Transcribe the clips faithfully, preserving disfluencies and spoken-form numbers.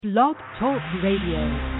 Blog Talk Radio.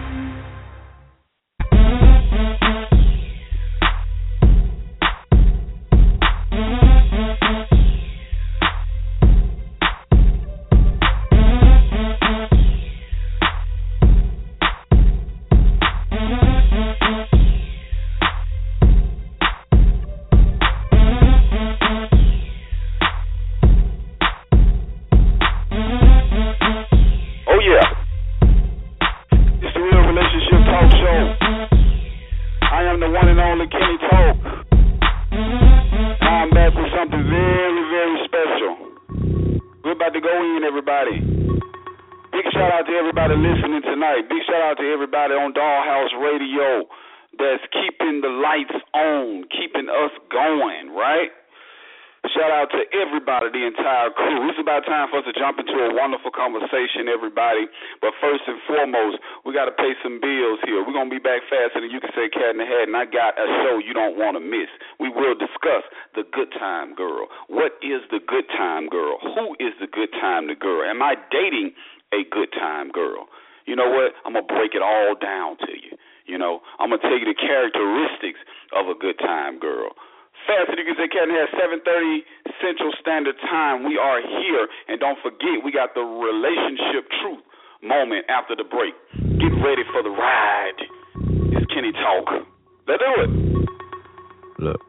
Everybody, but first and foremost, we got to pay some bills here. We're going to be back faster than you can say cat in the hat, and I got a show you don't want to miss. We will discuss the good time girl. What is the good time girl? Who is the good time the girl? Am I dating a good time girl? You know what? I'm going to break it all down to you. You know, I'm going to tell you the characteristics of a good time girl. Faster than you can say cat in the hat, seven thirty Central Standard Time. We are here, and don't forget, we got the relationship truth moment after the break. Get ready for the ride. It's Kenny Talk. Let's do it. Look.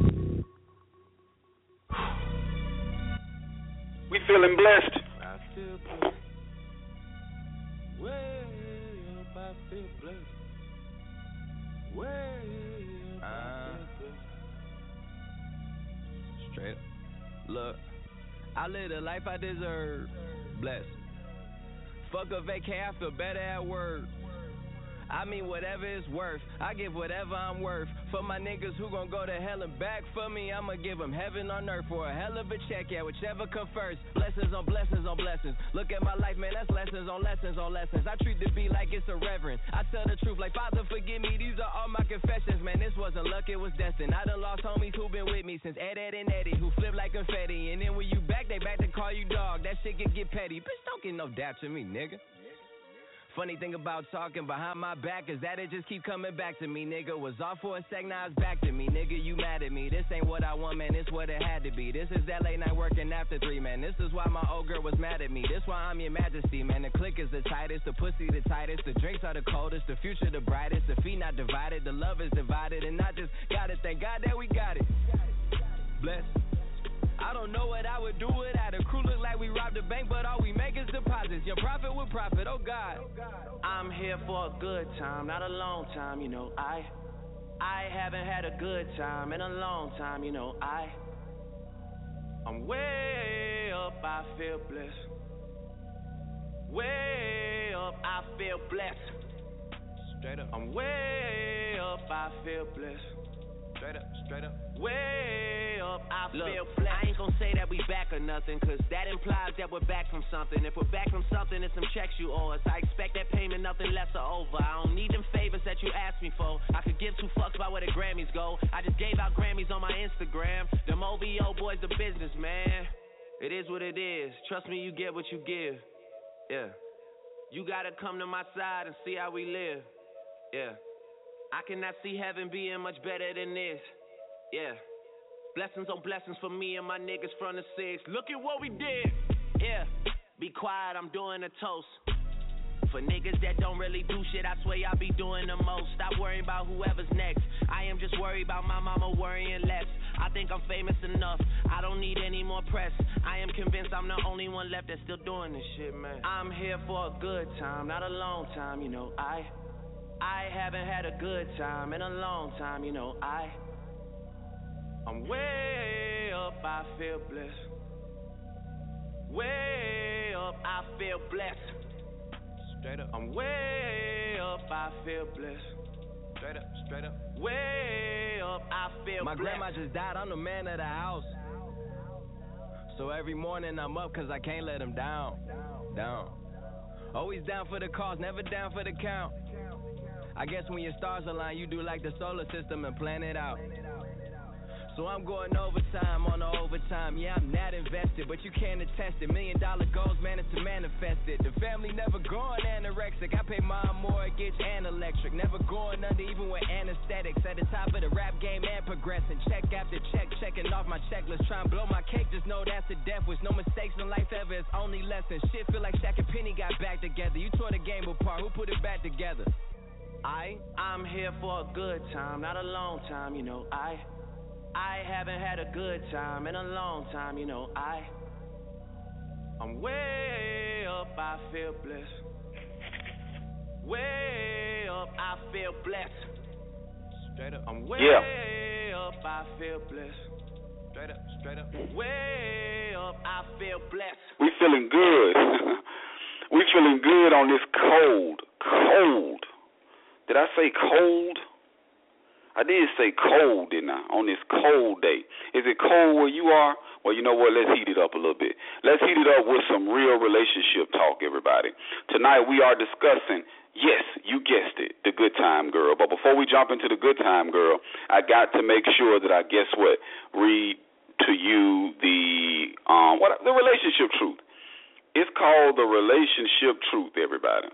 We feeling blessed. I feel blessed. Way up, I feel blessed. Way up, I feel blessed. Straight up. Look, I live the life I deserve. Blessed. Fuck a vacay, I feel better at work. I mean whatever it's worth, I give whatever I'm worth. For my niggas who gon' go to hell and back for me, I'ma give them heaven on earth for a hell of a check, yeah, whichever come first. Blessings on blessings on blessings. Look at my life, man, that's lessons on lessons on lessons. I treat the beat like it's a reverend. I tell the truth like, Father, forgive me, these are all my confessions. Man, this wasn't luck, it was destined. I done lost homies who been with me since Ed, Ed, and Eddie, who flip like confetti. And then when you back, they back to call you dog. That shit can get petty. Bitch, don't get no dap to me, nigga. Funny thing about talking behind my back is that it just keep coming back to me, nigga. Was off for a sec, now it's back to me, nigga. You mad at me? This ain't what I want, man. This what it had to be. This is that late night working after three, man. This is why my old girl was mad at me. This why I'm your majesty, man. The click is the tightest, the pussy the tightest, the drinks are the coldest, the future the brightest, the feet not divided, the love is divided, and I just gotta thank God that we got it. Bless. I don't know what I would do without a crew. Look like we robbed a bank, but all we make is deposits. Your profit with profit, oh God. I'm here for a good time, not a long time, you know. I I haven't had a good time in a long time, you know. I I'm way up, I feel blessed. Way up, I feel blessed. Straight up. I'm way up, I feel blessed. Straight up, straight up. Way up, I Look, feel blessed. I ain't gon' say that we back or nothing, cause that implies that we're back from something. If we're back from something, it's some checks you owe us. I expect that payment, nothing less or over. I don't need them favors that you asked me for. I could give two fucks about where the Grammys go. I just gave out Grammys on my Instagram. Them O V O boys, the business, man. It is what it is. Trust me, you get what you give. Yeah. You gotta come to my side and see how we live. Yeah. I cannot see heaven being much better than this. Yeah. Blessings on blessings for me and my niggas from the six. Look at what we did. Yeah. Be quiet, I'm doing a toast. For niggas that don't really do shit, I swear I be doing the most. Stop worrying about whoever's next. I am just worried about my mama worrying less. I think I'm famous enough. I don't need any more press. I am convinced I'm the only one left that's still doing this shit, man. I'm here for a good time, not a long time, you know. I I haven't had a good time in a long time, you know. I I'm way up, I feel blessed. Way up, I feel blessed. Straight up. I'm way up, I feel blessed. Straight up, straight up. Way up, I feel My blessed. My grandma just died, I'm the man of the house. So every morning I'm up cause I can't let him down. Down. Always down for the cause, never down for the count. I guess when your stars align, you do like the solar system and plan it out. So I'm going overtime on the overtime. Yeah, I'm not invested, but you can't attest it. Million dollar goals managed to manifest it. The family never going anorexic. I pay my mortgage and electric. Never going under even with anesthetics. At the top of the rap game and progressing. Check after check, checking off my checklist. Trying to blow my cake, just know that's a death wish. No mistakes in life ever, it's only lessons. Shit feel like Shaq and Penny got back together. You tore the game apart, who put it back together? I, I'm here for a good time, not a long time, you know, I I haven't had a good time in a long time, you know, I I'm way up, I feel blessed. Way up, I feel blessed. Straight up, I'm way yeah. up, I feel blessed. Straight up, straight up, way up, I feel blessed. We feeling good. We feeling good on this cold, cold. Did I say cold? I did say cold, didn't I, on this cold day. Is it cold where you are? Well, you know what? Let's heat it up a little bit. Let's heat it up with some real relationship talk, everybody. Tonight we are discussing, yes, you guessed it, the good time girl. But before we jump into the good time girl, I got to make sure that I, guess what, read to you the um what the relationship truth. It's called the relationship truth, everybody.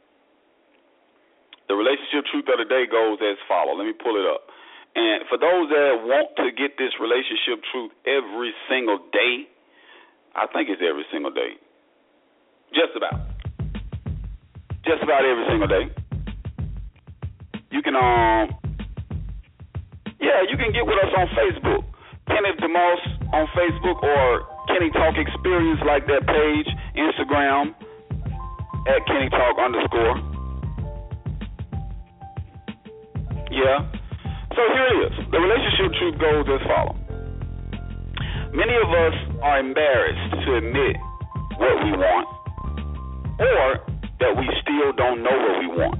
The relationship truth of the day goes as follows. Let me pull it up. And for those that want to get this relationship truth every single day, I think it's every single day. Just about. Just about every single day. You can, um, yeah, you can get with us on Facebook. Kenneth DeMoss on Facebook or Kenny Talk Experience, like that page. Instagram at Kenny Talk underscore. Yeah. So here it is. The relationship truth goes as follows. Many of us are embarrassed to admit what we want, or that we still don't know what we want.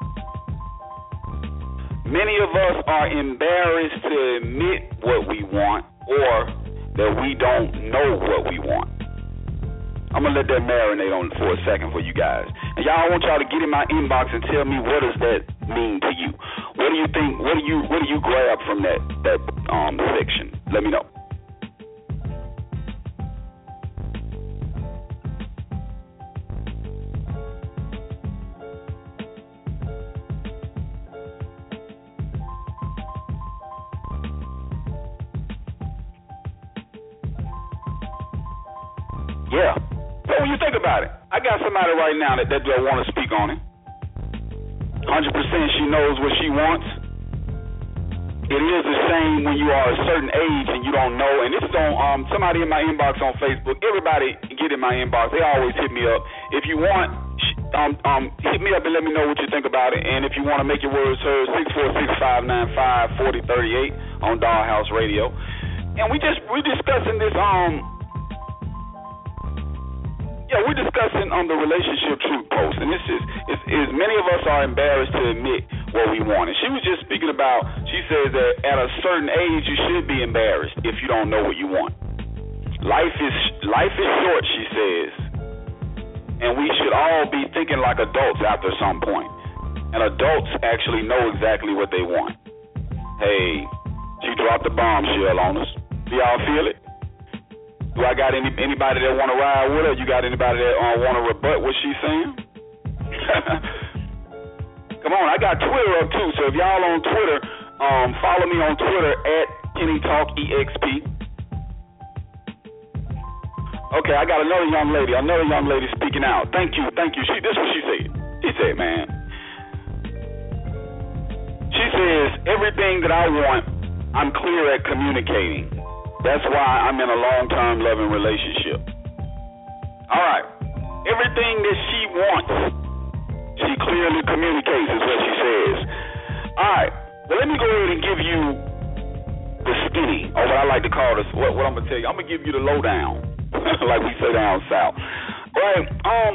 Many of us are embarrassed to admit what we want, or that we don't know what we want. I'm going to let that marinate on for a second for you guys. And y'all, I want y'all to get in my inbox and tell me, what does that mean to you? What do you think, what do you what do you grab from that, that um, section? Let me know. Yeah. So when you think about it, I got somebody right now that, that don't want to speak on it. one hundred percent she knows what she wants. It is a shame when you are a certain age and you don't know. And this is on um, somebody in my inbox on Facebook. Everybody get in my inbox. They always hit me up. If you want, um, um, hit me up and let me know what you think about it. And if you want to make your words heard, six four six, five nine five, four zero three eight on Dollhouse Radio. And we just we're discussing this um. Yeah, we're discussing on um, the relationship truth post, and this is, is, is many of us are embarrassed to admit what we want. And she was just speaking about, she says that at a certain age you should be embarrassed if you don't know what you want. Life is life is short, she says, and we should all be thinking like adults after some point. And adults actually know exactly what they want. Hey, she dropped the bombshell on us. Do y'all feel it? Do I got any anybody that want to ride with her? You got anybody that uh, want to rebut what she's saying? Come on, I got Twitter up too. So if y'all on Twitter, um, follow me on Twitter at Kenny Talk E X P. Okay, I got another young lady. Another young lady speaking out. Thank you, thank you. She, this is what she said. She said, man. She says, everything that I want, I'm clear at communicating. That's why I'm in a long-term loving relationship. All right. Everything that she wants, she clearly communicates, is what she says. All right. Well, let me go ahead and give you the skinny, or what I like to call this, what, what I'm going to tell you. I'm going to give you the lowdown, like we say down south. All right. Um,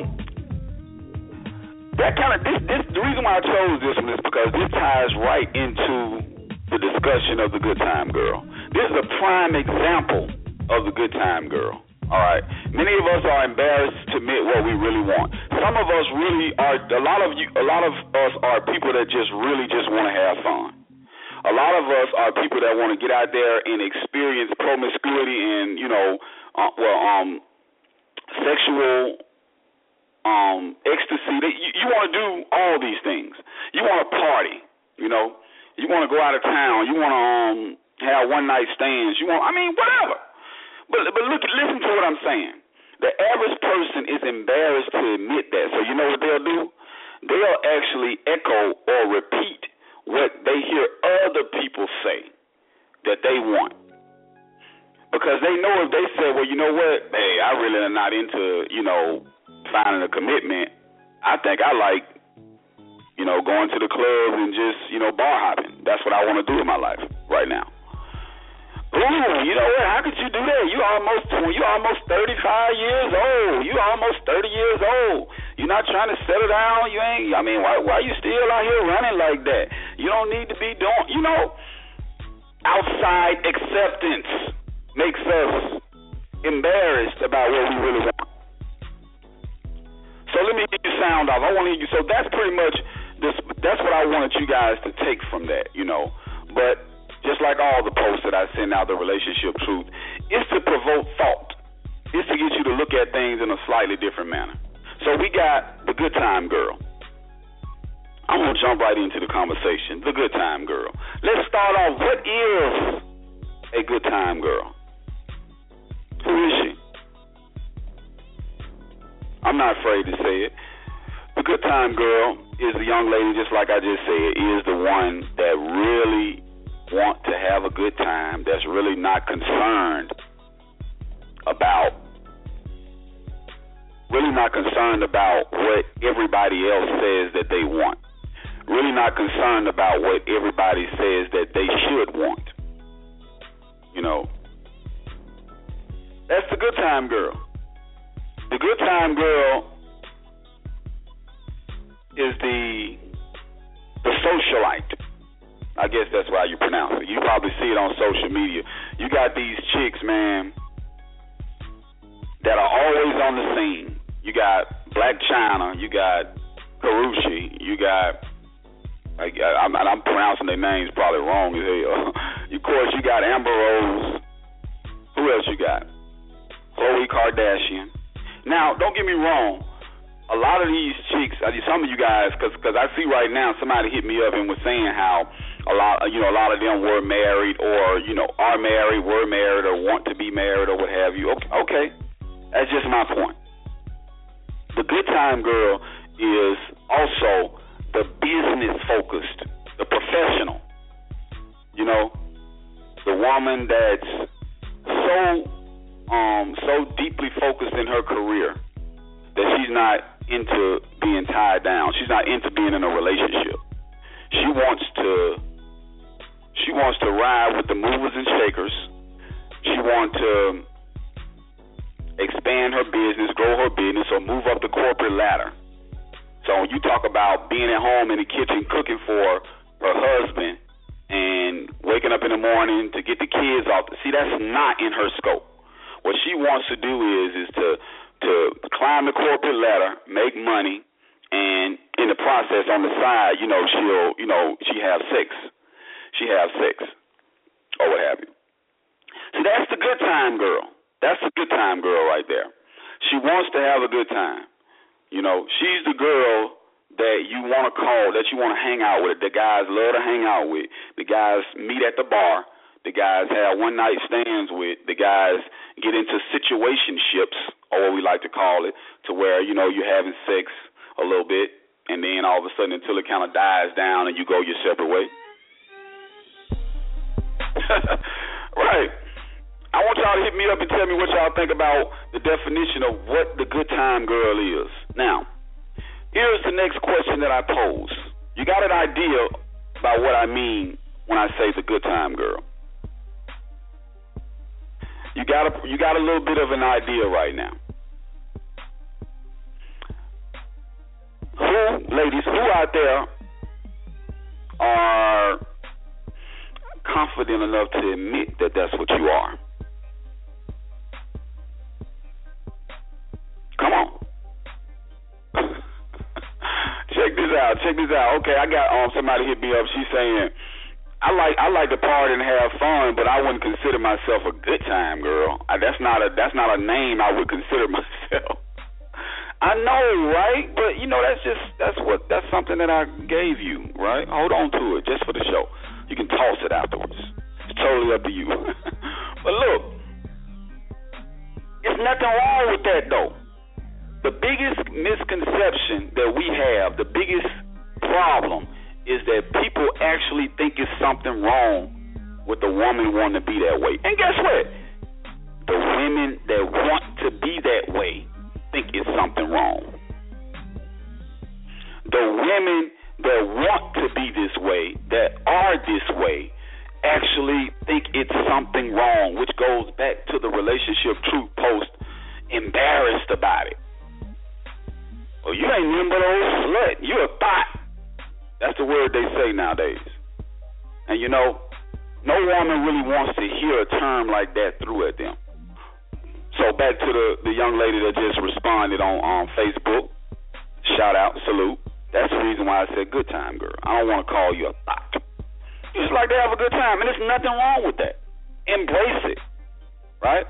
that kind of, this, this, the reason why I chose this one is because this ties right into the discussion of the good time girl. This is a prime example of the good time girl. All right. Many of us are embarrassed to admit what we really want. Some of us really are. A lot of you. A lot of us are people that just really just want to have fun. A lot of us are people that want to get out there and experience promiscuity and, you know, uh, well, um, sexual um, ecstasy. You, you want to do all these things. You want to party, you know. You want to go out of town. You want to um, have one-night stands. You want, I mean, whatever. But but look, listen to what I'm saying. The average person is embarrassed to admit that. So you know what they'll do? They'll actually echo or repeat what they hear other people say that they want. Because they know if they say, well, you know what, hey, I really am not into, you know, finding a commitment. I think I like, you know, going to the club and just, you know, bar hopping. That's what I want to do in my life right now. Ooh, you know what? How could you do that? You almost you almost thirty-five years old. You almost thirty years old. You're not trying to settle down. You ain't. I mean, why why you still out here running like that? You don't need to be doing. You know, outside acceptance makes us embarrassed about what we really want. So let me hear you sound off. I want to hear you. So that's pretty much this. That's what I wanted you guys to take from that. You know, but. Just like all the posts that I send out, the relationship truth, it's to provoke thought. It's to get you to look at things in a slightly different manner. So we got the good time girl. I'm going to jump right into the conversation. The good time girl. Let's start off. What is a good time girl? Who is she? I'm not afraid to say it. The good time girl is the young lady, just like I just said, is the one that really want to have a good time, that's really not concerned about really not concerned about what everybody else says that they want, really not concerned about what everybody says that they should want. You know, that's the good time girl. The good time girl is the the socialite. I guess that's why you pronounce it. You probably see it on social media. You got these chicks, man, that are always on the scene. You got Black China, you got Karrueche, you got, I, I'm, I'm pronouncing their names probably wrong as hell. Of course, you got Amber Rose. Who else you got? Khloe Kardashian. Now, don't get me wrong. A lot of these chicks, some of you guys, because because I see right now somebody hit me up and was saying how a lot, you know, a lot of them were married or, you know, are married, were married, or want to be married or what have you. Okay, okay. That's just my point. The good time girl is also the business-focused, the professional, you know, the woman that's so um, so deeply focused in her career that she's not into being tied down. She's not into being in a relationship. She wants to she wants to ride with the movers and shakers. She wants to expand her business, grow her business, or move up the corporate ladder. So when you talk about being at home in the kitchen cooking for her husband and waking up in the morning to get the kids off, see, that's not in her scope. What she wants to do is is to to climb the corporate ladder, make money, and in the process on the side, you know, she'll, you know, she have sex. She have sex or what have you. See, that's the good time girl. That's the good time girl right there. She wants to have a good time. You know, she's the girl that you want to call, that you want to hang out with, the guys love to hang out with, the guys meet at the bar, the guys have one-night stands with, the guys get into situationships, or what we like to call it, to where, you know, you're having sex a little bit, and then all of a sudden until it kind of dies down and you go your separate way. Right. I want y'all to hit me up and tell me what y'all think about the definition of what the good time girl is. Now, here's the next question that I pose. You got an idea about what I mean when I say the good time girl? You got a, you got a little bit of an idea right now. Who, ladies, who out there are confident enough to admit that that's what you are? Come on. Check this out. Check this out. Okay, I got um somebody hit me up. She's saying, I like I like to party and have fun, but I wouldn't consider myself a good time girl. I, that's not a that's not a name I would consider myself. I know, right? But you know, that's just that's what that's something that I gave you, right? Hold on to it just for the show. You can toss it afterwards. It's totally up to you. But look, there's nothing wrong with that though. The biggest misconception that we have, the biggest problem, is that people actually think it's something wrong with the woman wanting to be that way. And guess what? The women that want to be that way think it's something wrong. The women that want to be this way, that are this way, actually think it's something wrong, which goes back to the relationship truth post, embarrassed about it. Well, you ain't nothing but old slut. You a thought. That's the word they say nowadays. And you know, no woman really wants to hear a term like that through at them. So back to the, the young lady that just responded on, on Facebook. Shout out, salute. That's the reason why I said good time, girl. I don't want to call you a thought. You just like to have a good time, and there's nothing wrong with that. Embrace it, right?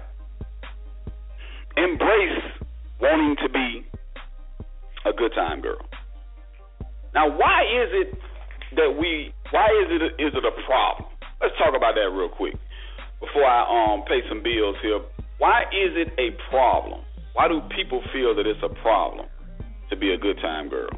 Embrace wanting to be a good time girl. Now, why is it that we? Why is it? Is it a problem? Let's talk about that real quick before I um pay some bills here. Why is it a problem? Why do people feel that it's a problem to be a good time girl?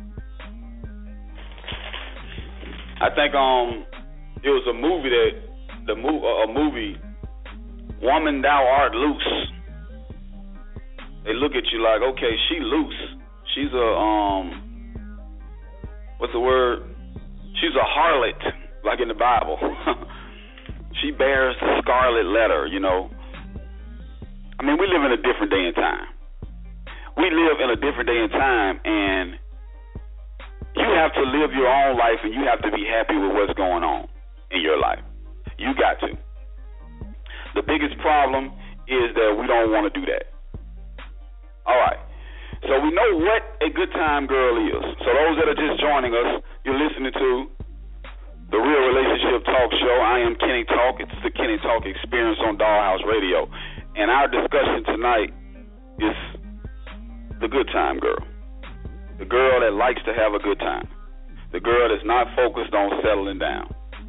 I think um it was a movie that the mo- a movie Woman Thou Art Loose. They look at you like, okay, she loose. She's a um what's the word? She's a harlot, like in the Bible. She bears the scarlet letter, you know. I mean, we live in a different day and time. We live in a different day and time, and you have to live your own life, and you have to be happy with what's going on in your life. You got to. The biggest problem is that we don't want to do that. All right. So we know what a good time girl is. So those that are just joining us, you're listening to the Real Relationship Talk Show. I am Kenny Talk. It's the Kenny Talk Experience on Dollhouse Radio. And our discussion tonight is the good time girl. The girl that likes to have a good time. The girl that's not focused on settling down.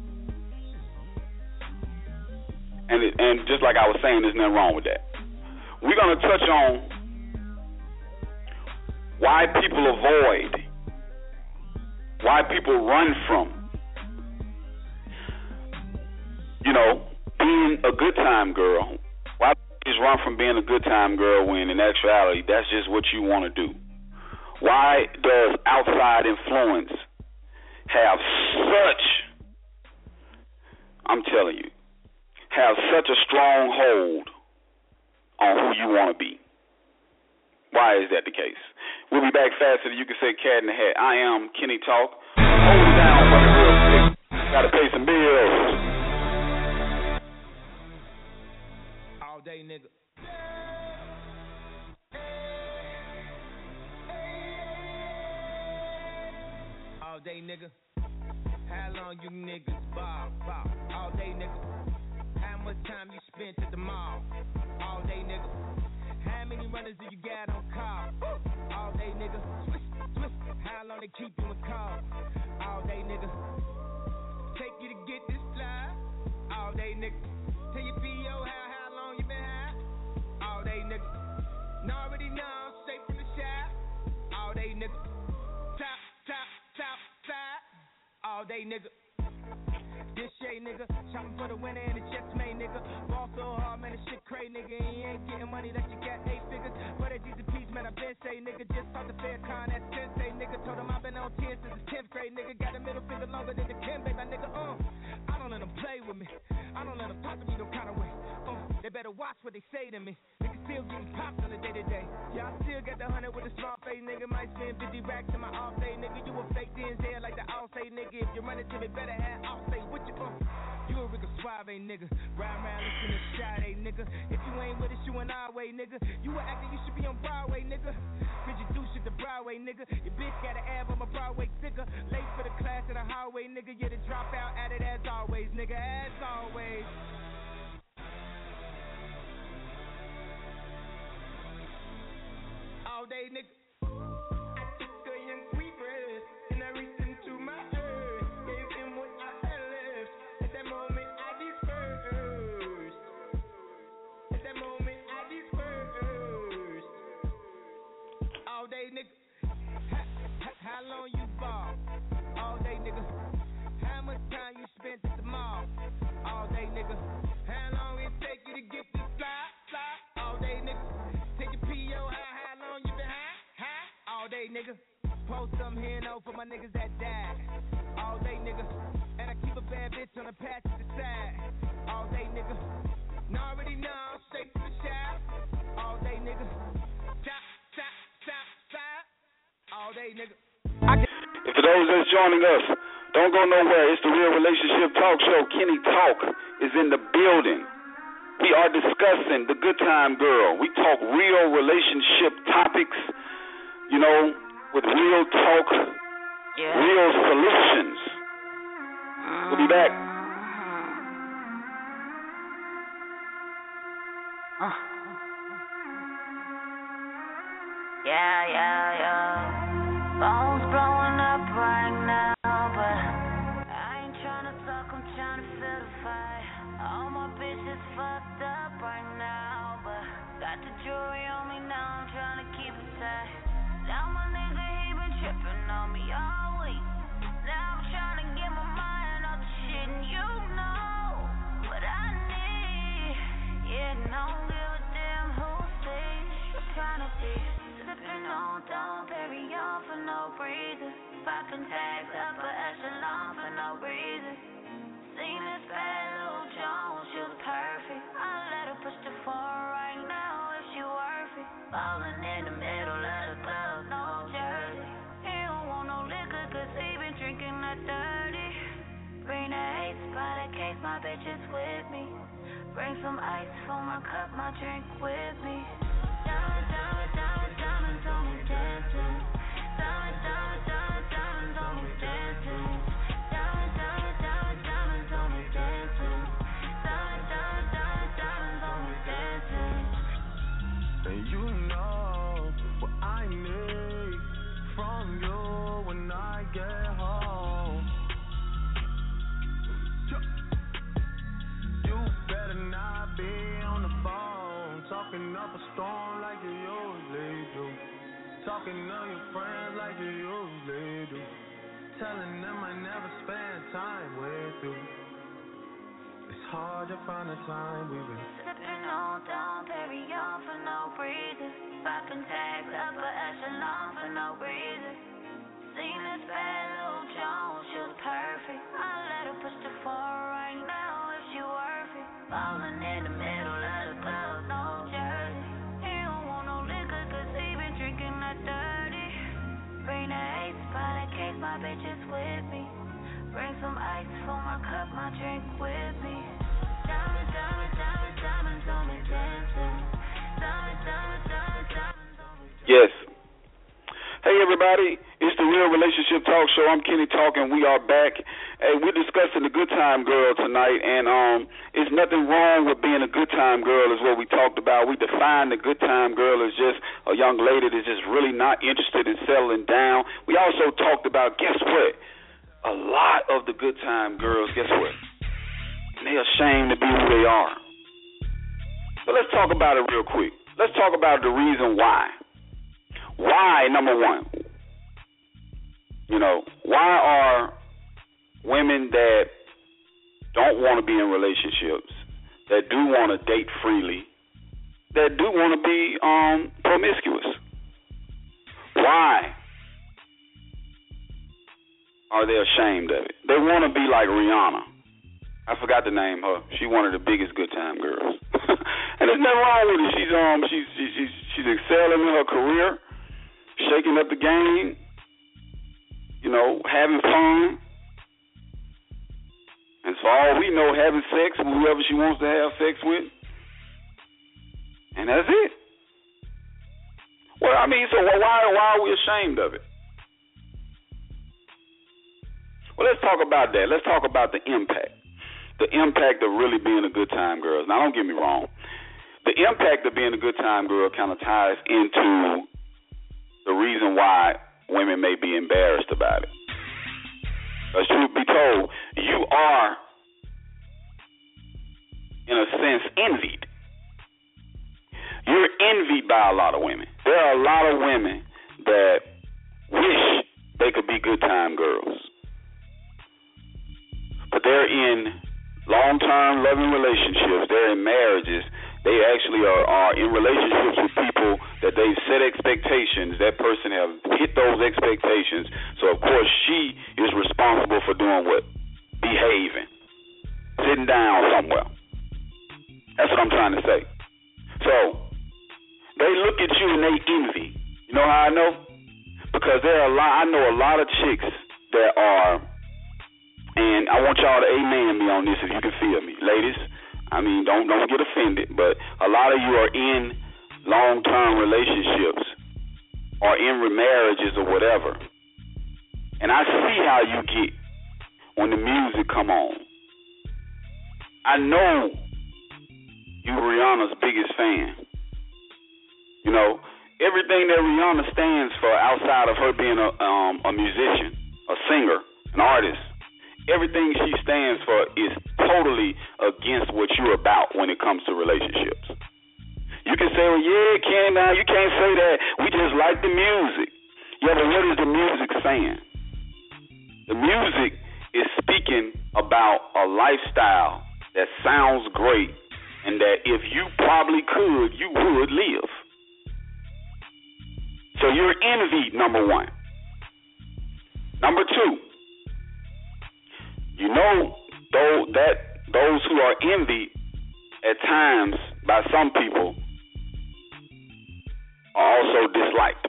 And it, and just like I was saying, there's nothing wrong with that. We're going to touch on why people avoid, why people run from, you know, being a good time girl. Why just run from being a good time girl when in actuality that's just what you want to do? Why does outside influence have such, I'm telling you, have such a strong hold on who you want to be? Why is that the case? We'll be back faster than you can say cat in the hat. I am Kenny Talk. Hold it down for me real quick. Gotta pay some bills. All day, nigga. All day, nigga. How long you niggas bob, bob? All day, nigga. How much time you spent at the mall? All day, nigga. How many runners do you got on call? All day, nigga. Twist, twist. How long they keep you in call? All day, nigga. Take you to get this fly. All day, nigga. Tell your P O how, how long you been high. All day, nigga. Now already know, straight from the shop. All day, nigga. Top, top, top, side. All day, nigga. This shade, nigga, shopping for the winner and the chest made, nigga. Ball so hard, man, this shit crazy, nigga. And you ain't getting money that you got eight figures. But at G's and P's, man, I been say, nigga. Just talk to fair con, that's sensei, nigga. Told him I've been on ten since the tenth grade, nigga. Got a middle finger longer than the Kim, baby, nigga. Uh, I don't let them play with me. I don't let them talk to me no kind of way. Uh, they better watch what they say to me. Nigga still getting popped on the day to day. Y'all still got the hundred with a small face, nigga. Might spend fifty racks in my off day, nigga. You a fake D N Z like the all say, nigga. If you run it to me, better have all say with you, uh. You a Rico Suave, nigga. Ride around, listen to Sade, nigga. If you ain't with us, you an our way, nigga. You an actor, you should be on Broadway, nigga. Bitch, you do shit the Broadway, nigga. Your bitch got an ab on my Broadway. always sicker. Late for the class in the hallway, nigga. You're the dropout at it as always, nigga, as always. All day, nigga. I took a young sweet breath and I reached into my earth. Gave him what I had left. At that moment I dispersed. At that moment I dispersed. All day, nigga. How, how, how long you ball? All day, nigga. How much time you spent at the mall? All day, nigga. How long it take you to get this fly, fly? All day, nigga. Take your P O, how, how long you been high, high? All day, nigga. Post some here and over for my niggas that died. All day, nigga. And I keep a bad bitch on the passenger side. All day, nigga. And already know, straight to the shop. All day, nigga. Stop, stop, stop, stop. All day, nigga. I And for those that's joining us, don't go nowhere. It's the Real Relationship Talk Show. Kenny Talk is in the building. We are discussing the Good Time Girl. We talk real relationship topics, you know, with real talk, yeah. real solutions. We'll be back. Uh. Yeah, yeah, yeah. Phone's blowing up right now, but I ain't tryna talk, I'm tryna feel the fire. All my bitches fucked up right now, but got the jewelry on me now, I'm tryna keep it tight. Now my nigga, he been tripping on me all week. Now I'm tryna get my mind off the shit, and you know what I need. Yeah, don't give a damn who sees. I'm tryna be sipping on, don't bury on for no reason. Popping tags up a echelon for no reason. Seen this bad little Jones, she was perfect. I let her push the four right now if she worth it. Falling in the middle of the club, no jersey. He don't want no liquor cause he been drinking that dirty. Bring the ace by the case, my bitch is with me. Bring some ice for my cup, my drink with me. Diamond, diamond, diamond, diamonds on me dancing. Diamond, diamond, diamond, diamonds on me dancing. Diamond, diamond, diamond, diamonds on me dancing. Diamond, diamond, diamond, diamonds on me dancing. And you know what I need from you when I get home. You better not be on the phone talking up a storm like you usually do. Talking to your friends like you usually do. Telling them I never spend time with you. It's hard to find the time we've been sipping on, don't bury on for no reason. Popping tags up a echelon for no reason. Seen this bad little Jones, she was perfect. I let her push the four right now if she worth it. Falling in the middle of the club, no jersey. He don't want no liquor cause he been drinking that dirty. Bring the ace by the case, my bitch is with me. Bring some ice for my cup, my drink with me. Diamond, diamond, diamond, diamonds on me dancing. Diamond, diamond, diamond, diamonds on me dancing. Yes. Hey, everybody. It's the Real Relationship Talk Show. I'm Kenny Talk, and we are back. Hey, we're discussing the Good Time Girl tonight, and um, it's nothing wrong with being a good time girl is what we talked about. We defined the good time girl as just a young lady that's just really not interested in settling down. We also talked about, guess what? A lot of the good time girls, guess what? They're ashamed to be who they are. So let's talk about it real quick. Let's talk about the reason why. Why, number one, you know, why are women that don't want to be in relationships, that do want to date freely, that do want to be um, promiscuous, why are they ashamed of it? They want to be like Rihanna. I forgot to name her. She's one of the biggest good time girls. And there's nothing wrong with it. She's um she's she's she's excelling in her career, shaking up the game, you know, having fun. And for all we know, having sex with whoever she wants to have sex with. And that's it. Well, I mean, so why why are we ashamed of it? Well, let's talk about that. Let's talk about the impact. The impact of really being a good time girl. Now, don't get me wrong. The impact of being a good time girl kind of ties into the reason why women may be embarrassed about it. Because truth be told, you are, in a sense, envied. You're envied by a lot of women. There are a lot of women that wish they could be good time girls. But they're in long-term loving relationships. They're in marriages. They actually are, are in relationships with people that they've set expectations. That person have hit those expectations. So, of course, she is responsible for doing what? Behaving. Sitting down somewhere. That's what I'm trying to say. So, they look at you and they envy. You know how I know? Because there are a lot, I know a lot of chicks that are, and I want y'all to amen me on this if you can feel me. Ladies, I mean, don't don't get offended, but a lot of you are in long-term relationships or in marriages or whatever. And I see how you get when the music come on. I know you Rihanna's biggest fan. You know, everything that Rihanna stands for outside of her being a um, a musician, a singer, an artist, everything she stands for is totally against what you're about when it comes to relationships. You can say, well, yeah, Ken, now you can't say that. We just like the music. Yeah, but what is the music saying? The music is speaking about a lifestyle that sounds great and that if you probably could, you would live. So you're envied, number one. Number two, you know though that those who are envied at times by some people are also disliked.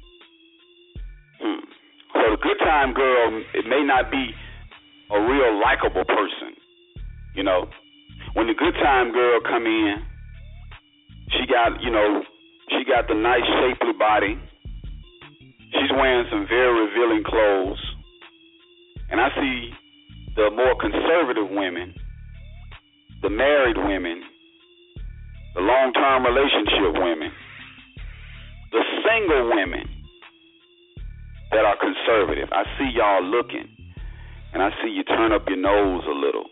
Hmm. So the good time girl, it may not be a real likable person. You know, when the good time girl come in, she got, you know, she got the nice shapely body. She's wearing some very revealing clothes. And I see the more conservative women, the married women, the long-term relationship women, the single women that are conservative. I see y'all looking, and I see you turn up your nose a little.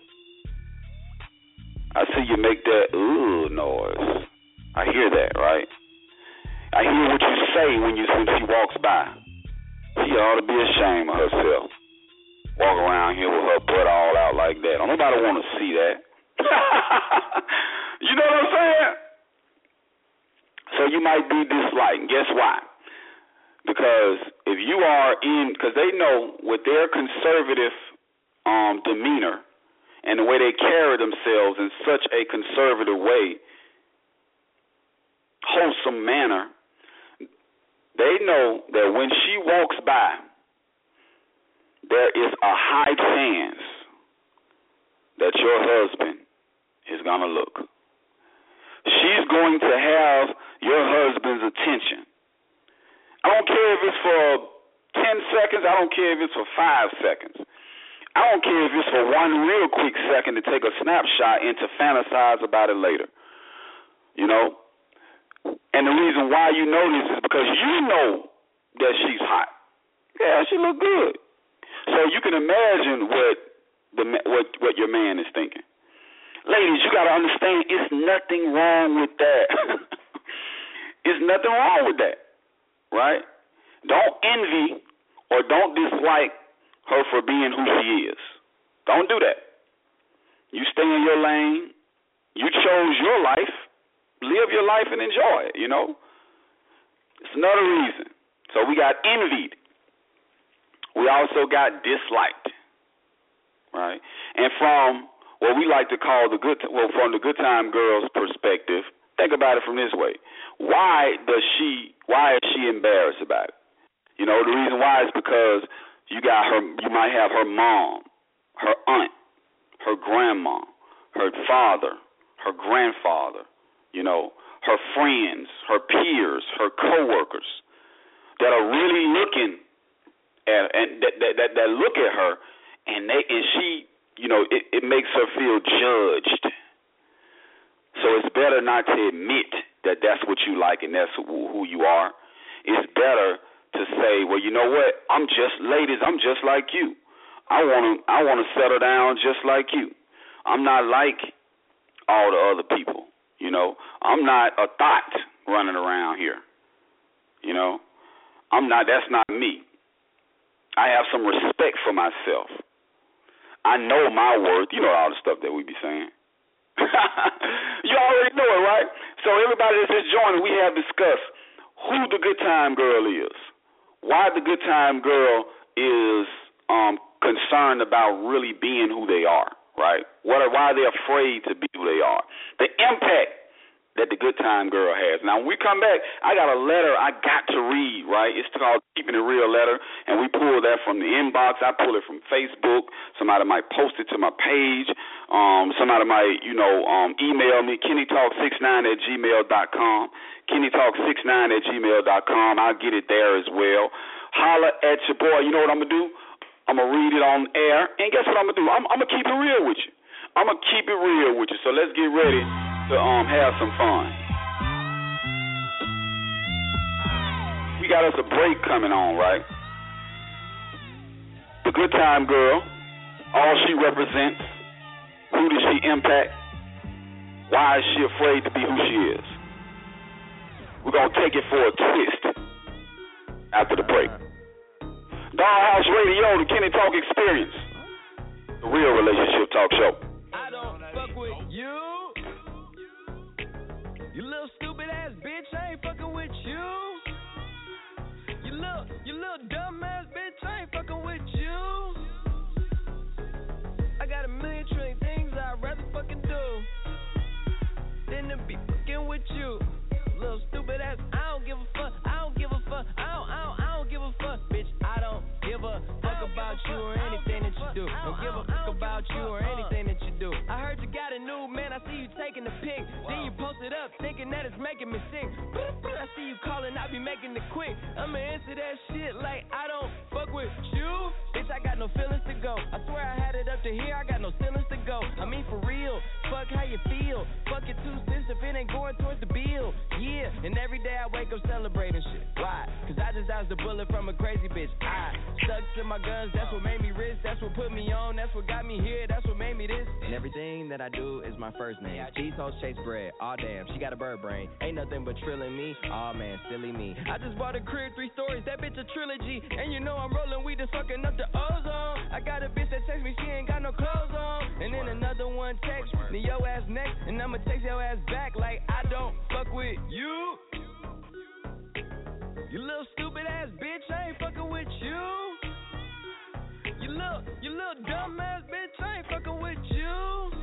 I see you make that ooh noise. I hear that, right? I hear what you say when you when she walks by. She ought to be ashamed of herself. Walk around here with her butt all out like that. Don't nobody want to see that. You know what I'm saying? So you might be disliked. Guess why? Because if you are in, because they know with their conservative um, demeanor and the way they carry themselves in such a conservative way, wholesome manner, they know that when she walks by, there is a high chance that your husband is going to look. She's going to have your husband's attention. I don't care if it's for ten seconds. I don't care if it's for five seconds. I don't care if it's for one real quick second to take a snapshot and to fantasize about it later. You know? And the reason why you know this is because you know that she's hot. Yeah, she look good. So you can imagine what the what what your man is thinking. Ladies, you got to understand, it's nothing wrong with that. It's nothing wrong with that, right? Don't envy or don't dislike her for being who she is. Don't do that. You stay in your lane. You chose your life. Live your life and enjoy it, you know. It's another reason. So we got envied. We also got disliked, right? And from what we like to call the good, well, from the good time girl's perspective, think about it from this way. Why does she, why is she embarrassed about it? You know, the reason why is because you got her, you might have her mom, her aunt, her grandma, her father, her grandfather, you know, her friends, her peers, her coworkers that are really looking at, and that, that, that, that look at her and they and she, you know, it, it makes her feel judged. So it's better not to admit that that's what you like and that's who, who you are. It's better to say, well, you know what? I'm just, ladies, I'm just like you. I want to, I want to settle down just like you. I'm not like all the other people. You know, I'm not a thought running around here. You know, I'm not. That's not me. I have some respect for myself. I know my worth. You know all the stuff that we be saying. You already know it, right? So everybody that's just joining, we have discussed who the good time girl is, why the good time girl is um, concerned about really being who they are, right? What are, why they're afraid to be who they are, the impact that the good time girl has. Now, when we come back, I got a letter I got to read, right? It's called Keeping It Real Letter, and we pull that from the inbox. I pull it from Facebook. Somebody might post it to my page. Um, somebody might, you know, um, email me, kenny talk sixty-nine at gmail dot com, kenny talk sixty-nine at gmail dot com. I'll get it there as well. Holler at your boy. You know what I'm going to do? I'm going to read it on air, and guess what I'm going to do? I'm, I'm going to keep it real with you. I'm going to keep it real with you, so let's get ready to um have some fun. We got us a break coming on, right? The good time girl, all she represents, who does she impact, why is she afraid to be who she is? We're going to take it for a twist after the break. Dollhouse Radio, the Kenny Talk Experience, the real relationship talk show. I don't fuck with you. You little stupid ass bitch, I ain't fucking with you. You little, you little dumb ass bitch, I ain't fucking with you. I got a million trillion things I'd rather fucking do than to be fucking with you. Little stupid ass, I don't give a fuck, I don't give a fuck, I don't, I don't, I don't give a fuck, bitch. I don't give a fuck about you or anything that you do. Don't give a fuck about you or anything that you do. I heard you got a new man, I see you taking the pic. Then you post it up, thinking that it's making me sick. I see you calling, I be making it quick. I'ma answer that shit like I don't fuck with you. Bitch, I got no feelings to go. I swear I had it up to here, I got no feelings to go. I mean for real, fuck how you feel. Fuck your two cents if it ain't going towards the bill. Yeah, and every day I wake up celebrating shit. Why? Cause I just dodged a bullet from a crazy bitch. I stuck to my guns, that's what made me rich. That's what put me on, that's what got me here. That's what made me this. And everything that I do is my first name. These hoes chase bread, aw damn, she got a bird brain. Ain't nothing but trilling me, aw man, silly me. I just bought a crib, three stories, that bitch a trilogy. And you know I'm rolling weed and sucking up the ozone. I got a bitch that text me, she ain't got no clothes on. And then another one text me, yo ass next. And I'ma text your ass back like I don't fuck with you. You little stupid ass bitch, I ain't fucking with you. You little, you little dumb ass bitch, I ain't fucking with you.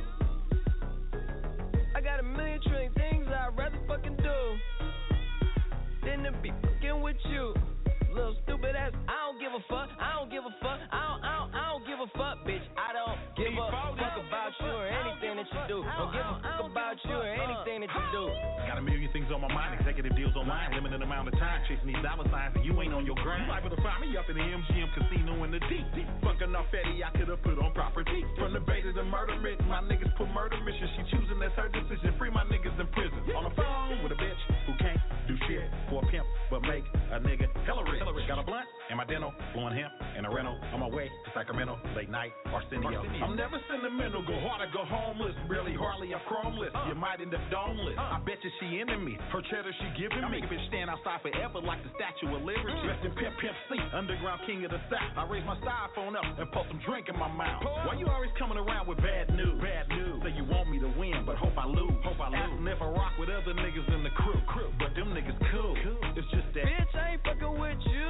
I got a million trillion things I'd rather fucking do than to be fucking with you. Little stupid ass, I don't give a fuck, I don't give a fuck, I don't, I don't, I don't give a fuck, bitch. I don't give a fuck about you or anything that you do. Don't give a fuck about you or anything that you do. Got a million things on my mind, executive deals online, limited amount of time, chasing these dollar signs, and you ain't on your grind. You liable to find me up in the M G M casino in the deep. Fucking off Eddie, I could've put on property. From the beta to murder written, my niggas put murder mission. She choosing, that's her decision. Free my niggas in prison. On the phone with a bitch who can't do shit for a pimp, but make a nigga hella rich. Got a blunt in my dental, blowing hemp in a rental. On my way to Sacramento, late night, Arsenio. I'm never sentimental, go hard or go homeless. Really, hardly a chromeless. Uh. You might end up domeless. Uh. I bet you she into me. Her cheddar she giving me. Make a bitch stand outside forever like the Statue of Liberty. Mm. Rest in Pimp Pimp C, underground king of the South. I raise my styrofoam up and pour some drink in my mouth. Oh. Why you always coming around with bad news? Bad news. Say you want me to win, but hope I lose. Hope I lose. Asking if I rock with other niggas in the crew. crew. But them niggas cool. cool. It's just that. Bitch, I ain't fucking with you.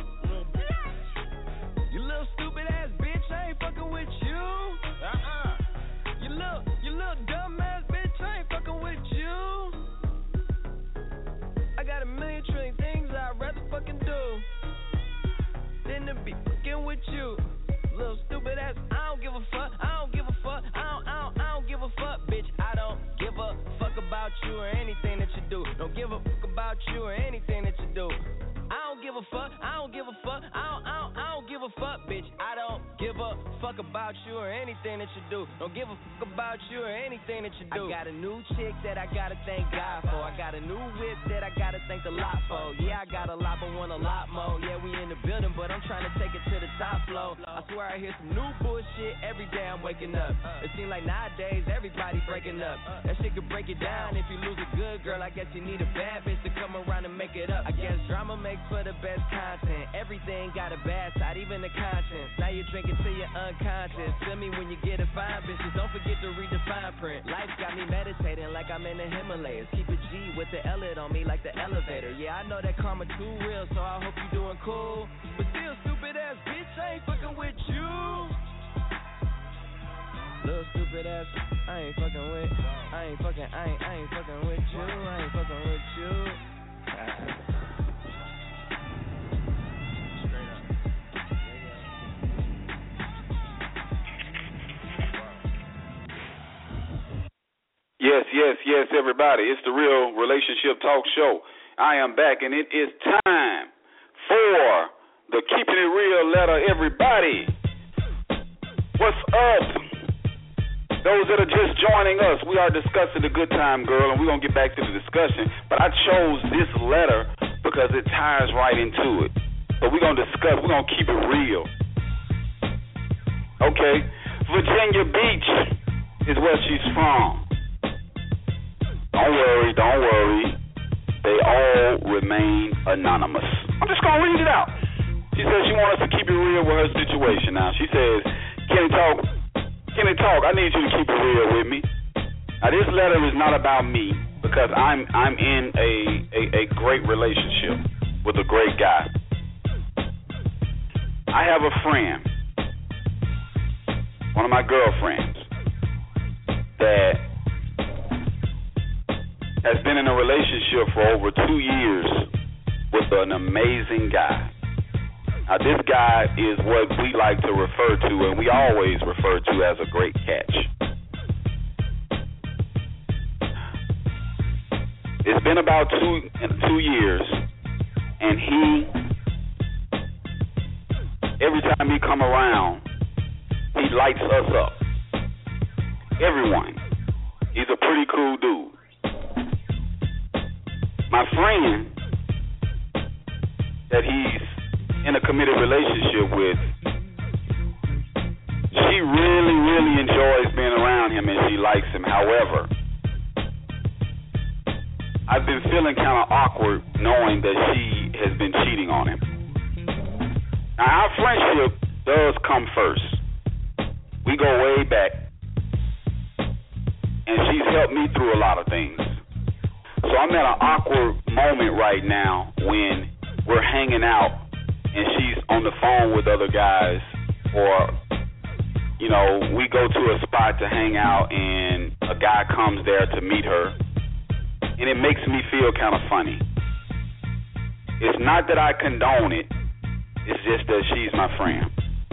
You little stupid ass bitch, I ain't fucking with you. Uh-uh. You little, you little dumb ass bitch, I ain't fucking with you. I got a million trillion things I'd rather fucking do than to be fucking with you. Little stupid ass, I don't give a fuck, I don't give a fuck, I don't, I don't, I don't give a fuck, bitch. I don't give a fuck about you or anything that you do. Don't give a fuck about you or anything that you do. I don't give a fuck, I don't give a fuck, I don't, I don't, I don't give a fuck, bitch. I don't give a fuck about you or anything that you do. Don't give a fuck about you or anything that you do. I got a new chick that I gotta thank God for. I got a new whip that I gotta thank the lot for. Yeah, I got a lot, but want a lot more. Yeah, we in the building, but I'm trying to take it to the top floor. I swear I hear some new bullshit every day I'm waking up. It seems like nowadays everybody breaking up. That shit could break it down. If you lose a good girl, I guess you need a bad bitch to come around and make it up. I guess drama makes for the best content. Everything got a bad side, even the conscience. Now you're drinking till you're unconscious. Feel me when you get a fine, bitches. Don't forget to read the fine print. Life's got me meditating like I'm in the Himalayas. Keep a G with the L-it on me like the elevator. Yeah, I know that karma too real, so I hope you doing cool. But still, stupid ass bitch, I ain't fucking with you. Little stupid ass, I ain't fucking with. I ain't fucking, I ain't, I ain't fucking with you. I ain't fucking with you. Yes, yes, yes, everybody. It's the Real Relationship Talk Show. I am back, and it is time for the Keeping It Real letter, everybody. What's up? Those that are just joining us, we are discussing the Good Time Girl, and we're going to get back to the discussion. But I chose this letter because it ties right into it. So we're going to discuss, we're going to keep it real. Okay. Virginia Beach is where she's from. Don't worry, don't worry. They all remain anonymous. I'm just going to read it out. She says she wants us to keep it real with her situation now. She says, Kenny Talk, Kenny Talk, I need you to keep it real with me. Now, this letter is not about me because I'm I'm in a, a, a great relationship with a great guy. I have a friend, one of my girlfriends, that has been in a relationship for over two years with an amazing guy. Now, this guy is what we like to refer to, and we always refer to as a great catch. It's been about two two years, and he, every time he come around, he lights us up. Everyone. He's a pretty cool dude. My friend that he's in a committed relationship with, she really, really enjoys being around him and she likes him. However, I've been feeling kind of awkward knowing that she has been cheating on him. Now, our friendship does come first. We go way back, and she's helped me through a lot of things. So I'm at an awkward moment right now when we're hanging out and she's on the phone with other guys, or, you know, we go to a spot to hang out and a guy comes there to meet her, and it makes me feel kind of funny. It's not that I condone it, it's just that she's my friend.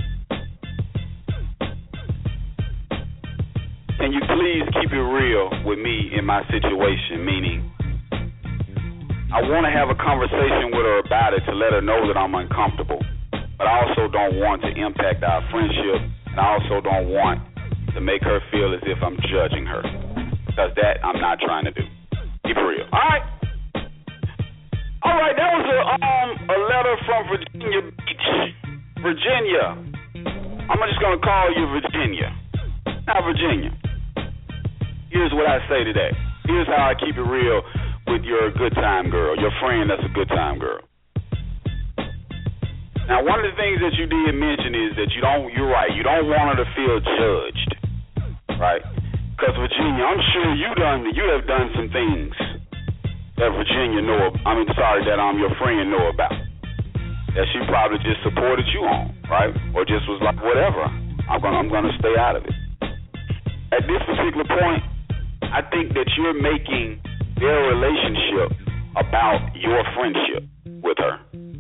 Can you please keep it real with me in my situation, meaning I want to have a conversation with her about it to let her know that I'm uncomfortable, but I also don't want to impact our friendship, and I also don't want to make her feel as if I'm judging her, because that I'm not trying to do. Keep it real. All right. All right, that was a, um, a letter from Virginia Beach, Virginia. I'm just going to call you Virginia. Now, Virginia, here's what I say today. Here's how I keep it real with your good time girl, your friend that's a good time girl. Now, one of the things that you did mention is that you don't, you're right, you don't want her to feel judged, right? Because Virginia, I'm sure you done, you have done some things that Virginia know, I mean, sorry, that um, your friend know about, that she probably just supported you on, right? Or just was like, whatever, I'm gonna, I'm gonna stay out of it. At this particular point, I think that you're making their relationship about your friendship with her.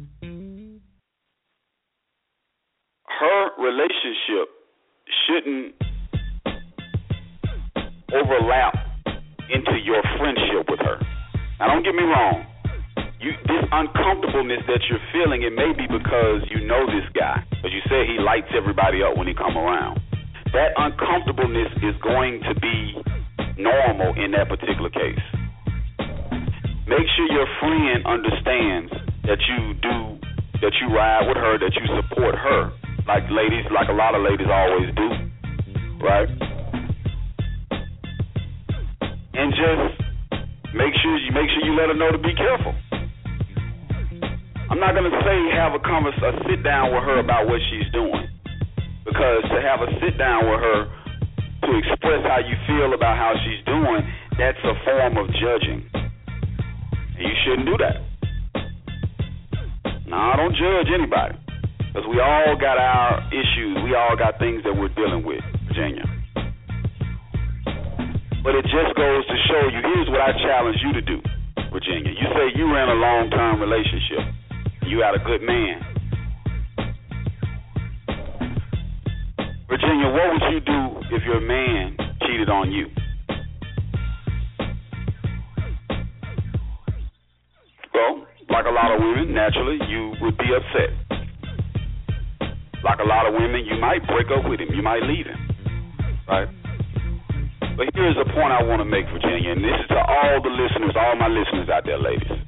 Her relationship shouldn't overlap into your friendship with her. Now, don't get me wrong. you this uncomfortableness that you're feeling, it may be because you know this guy, because you said he lights everybody up when he come around. That uncomfortableness is going to be normal in that particular case. Make sure your friend understands that you do, that you ride with her, that you support her, like ladies, like a lot of ladies always do, right? And just make sure you make sure you let her know to be careful. I'm not gonna say have a converse, a sit down with her about what she's doing, because to have a sit down with her to express how you feel about how she's doing, that's a form of judging, and you shouldn't do that. No, I don't judge anybody, because we all got our issues. We all got things that we're dealing with, Virginia. But it just goes to show you, here's what I challenge you to do, Virginia. You say you were in a long-term relationship. You had a good man. Virginia, what would you do if your man cheated on you? Well, like a lot of women, naturally, you would be upset. Like a lot of women, you might break up with him. You might leave him, right? But here's a point I want to make, Virginia, and this is to all the listeners, all my listeners out there, ladies.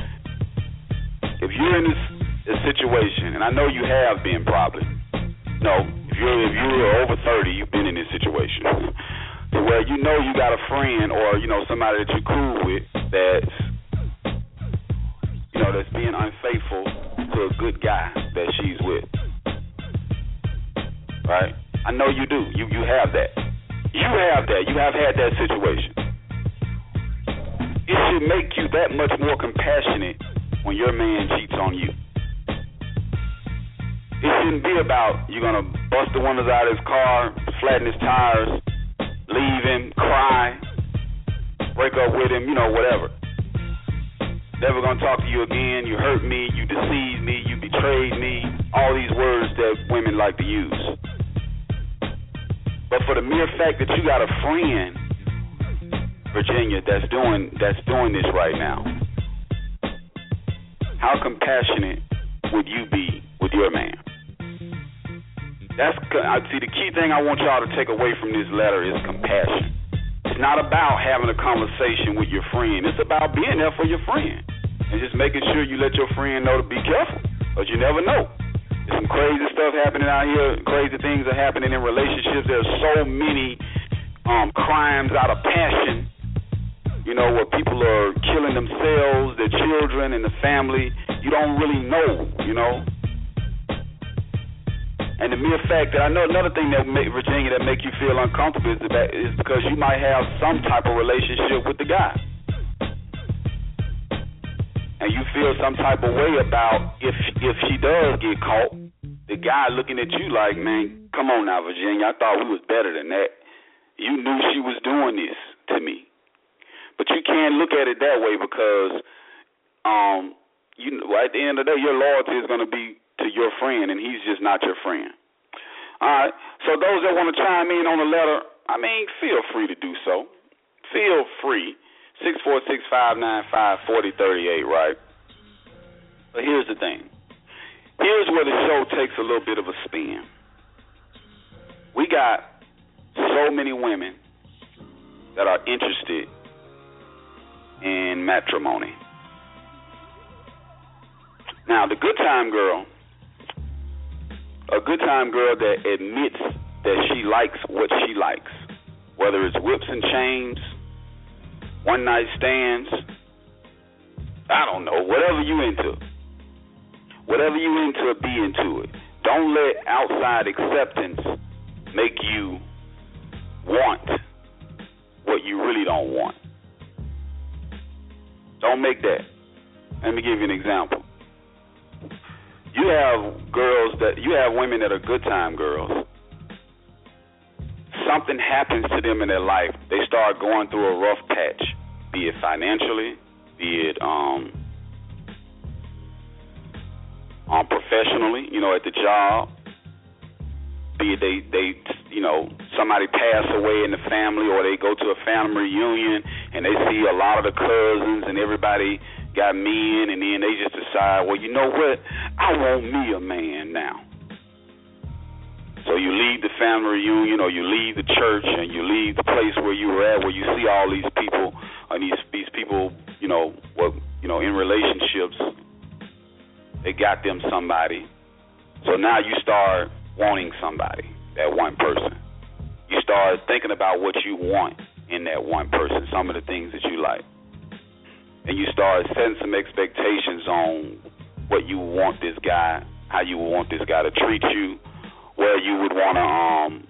If you're in this, this situation, and I know you have been probably, no, if you're if you're over thirty, you've been in this situation, to where you know you got a friend or you know somebody that you're cool with that's you know that's being unfaithful to a good guy that she's with, right? I know you do. You you have that. You have that. You have had that situation. It should make you that much more compassionate when your man cheats on you. It shouldn't be about you're going to bust the windows out of his car, flatten his tires, leave him, cry, break up with him, you know, whatever. Never going to talk to you again, you hurt me, you deceived me, you betrayed me, all these words that women like to use. But for the mere fact that you got a friend, Virginia, that's doing that's doing this right now, how compassionate would you be with your man? That's I see. The key thing I want y'all to take away from this letter is compassion. It's not about having a conversation with your friend. It's about being there for your friend and just making sure you let your friend know to be careful, because you never know. There's some crazy stuff happening out here. Crazy things are happening in relationships. There's so many um, crimes out of passion. You know, where people are killing themselves, their children, and the family. You don't really know, you know. And the mere fact that I know another thing that make Virginia that make you feel uncomfortable is, that, is because you might have some type of relationship with the guy. And you feel some type of way about if if she does get caught, the guy looking at you like, man, come on now, Virginia, I thought we was better than that. You knew she was doing this to me. But you can't look at it that way because um, you at the end of the day, your loyalty is going to be to your friend, and he's just not your friend. All right, so those that want to chime in on the letter, I mean, feel free to do so. Feel free. six four six, five nine five, four zero three eight, right? But here's the thing. Here's where the show takes a little bit of a spin. We got so many women that are interested in matrimony. Now, the good time girl, a good time girl that admits that she likes what she likes, whether it's whips and chains, one night stands, I don't know, whatever you into. Whatever you into, be into it. Don't let outside acceptance make you want what you really don't want. Don't make that. Let me give you an example. You have girls that, you have women that are good time girls. Something happens to them in their life. They start going through a rough patch, be it financially, be it um, um professionally, you know, at the job, be it they, they, you know, somebody pass away in the family, or they go to a family reunion and they see a lot of the cousins and everybody got men, and then they just decide, well, you know what? I want me a man now. So you leave the family reunion, or you leave the church, and you leave the place where you were at, where you see all these people, and these these people, you know, what you know, in relationships, they got them somebody. So now you start wanting somebody, that one person. You start thinking about what you want in that one person, some of the things that you like, and you start setting some expectations on what you want this guy, how you want this guy to treat you, where you would want to, um,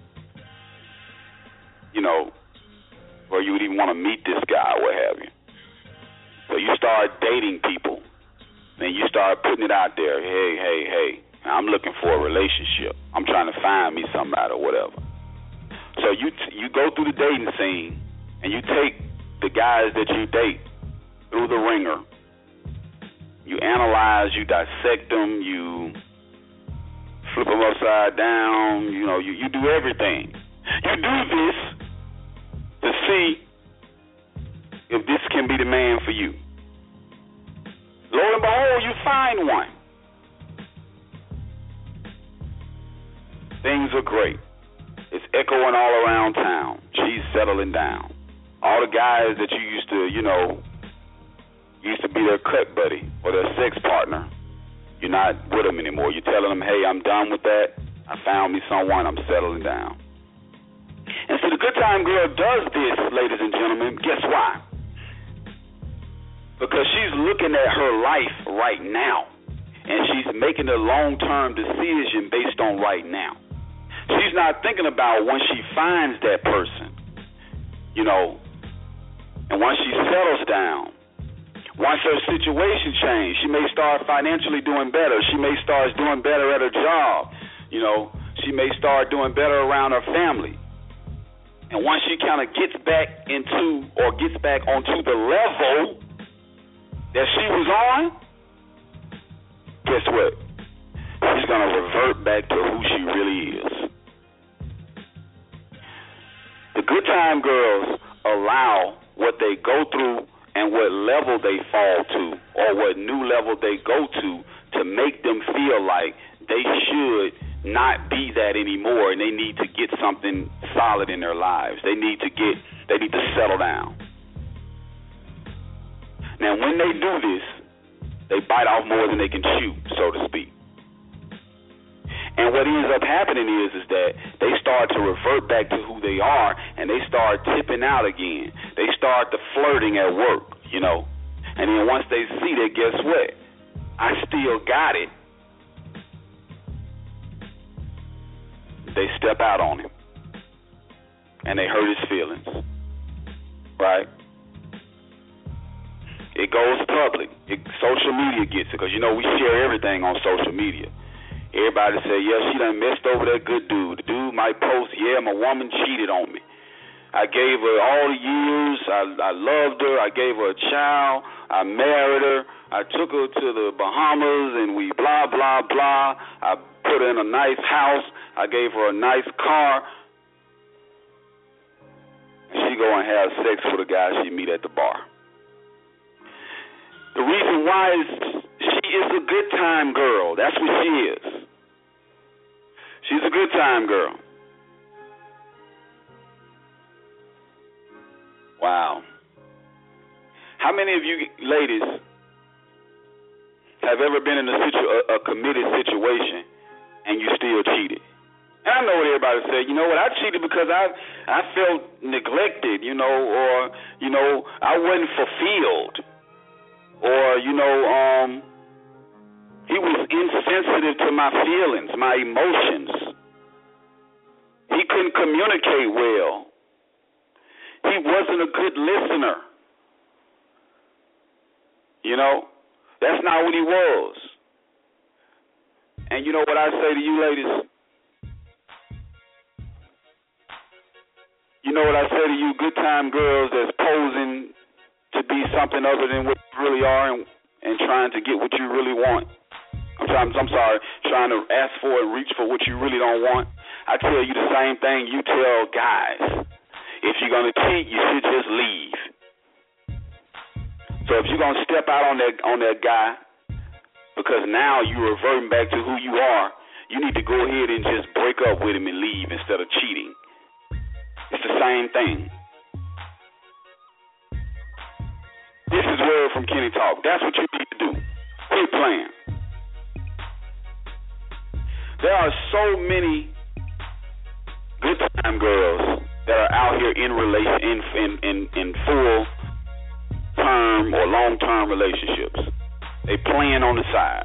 you know, where you would even want to meet this guy or what have you. So you start dating people, and you start putting it out there. Hey, hey, hey, I'm looking for a relationship. I'm trying to find me somebody or whatever. So you t- you go through the dating scene, and you take the guys that you date through the ringer. You analyze, you dissect them, you flip them upside down, you know, you, you do everything. You do this to see if this can be the man for you. Lo and behold, you find one. Things are great. It's echoing all around town. She's settling down. All the guys that you used to, you know, used to be their cut buddy or their sex partner, you're not with them anymore. You're telling them, hey, I'm done with that. I found me someone. I'm settling down. And so the good time girl does this, ladies and gentlemen. Guess why? Because she's looking at her life right now, and she's making a long-term decision based on right now. She's not thinking about when she finds that person, you know, and once she settles down. Once her situation changes, she may start financially doing better. She may start doing better at her job. You know, she may start doing better around her family. And once she kind of gets back into or gets back onto the level that she was on, guess what? She's going to revert back to who she really is. The good time girls allow what they go through and what level they fall to or what new level they go to to make them feel like they should not be that anymore, and they need to get something solid in their lives. They need to get, they need to settle down. Now, when they do this, they bite off more than they can chew, so to speak. And what ends up happening is, is that they start to revert back to who they are, and they start tipping out again. They start the flirting at work, you know. And then once they see that, guess what? I still got it. They step out on him, and they hurt his feelings, right? It goes public. It, social media gets it, because, you know, we share everything on social media. Everybody say, yeah, she done messed over that good dude. The dude might post, yeah, my woman cheated on me. I gave her all the years. I, I loved her. I gave her a child. I married her. I took her to the Bahamas, and we blah, blah, blah. I put her in a nice house. I gave her a nice car. And she go and have sex with a guy she meet at the bar. The reason why is she is a good time girl. That's what she is. She's a good time girl. Wow. How many of you ladies have ever been in a, situ- a, a committed situation and you still cheated? And I know what everybody say, you know what, I cheated because I I felt neglected, you know, or, you know, I wasn't fulfilled. Or, you know, um, he was insensitive to my feelings, my emotions. He couldn't communicate well. He wasn't a good listener. You know, that's not what he was. And you know what I say to you ladies? You know what I say to you good time girls that's posing to be something other than what you really are, and, and trying to get what you really want. I'm, trying, I'm sorry, trying to ask for and reach for what you really don't want. I tell you the same thing you tell guys. If you're going to cheat, you should just leave. So if you're gonna step out on that on that guy, because now you're reverting back to who you are, you need to go ahead and just break up with him and leave instead of cheating. It's the same thing. This is word from Kenny Talk. That's what you need to do. Quit playing. There are so many good time girls that are out here in relation in in in, in full term or long term relationships. They playing on the side.